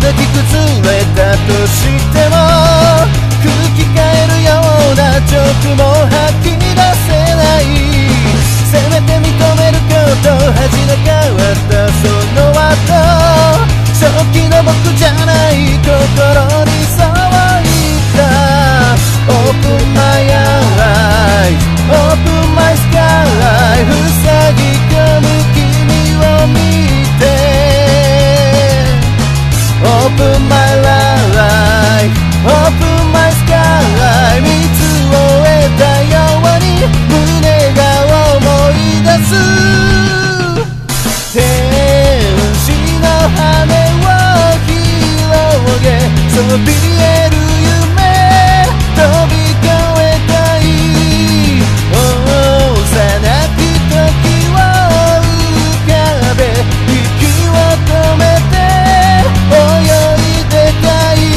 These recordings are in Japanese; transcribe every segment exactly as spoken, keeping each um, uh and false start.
き崩れたとしても空気変えるようなジョークも吐き出せない。せめて認めること恥が変わったその後正気の僕じゃない心に騒いだ Open my eyes Open my sky 塞ぎ込む君を見て Open my life Open my sky 見つを得たように胸が思い出す。天使の羽を広げそびえる夢飛び越えたい。幼き時を浮かべ息を止めて泳いでたい。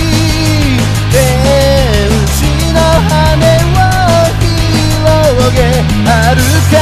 天使の羽を広げ遥か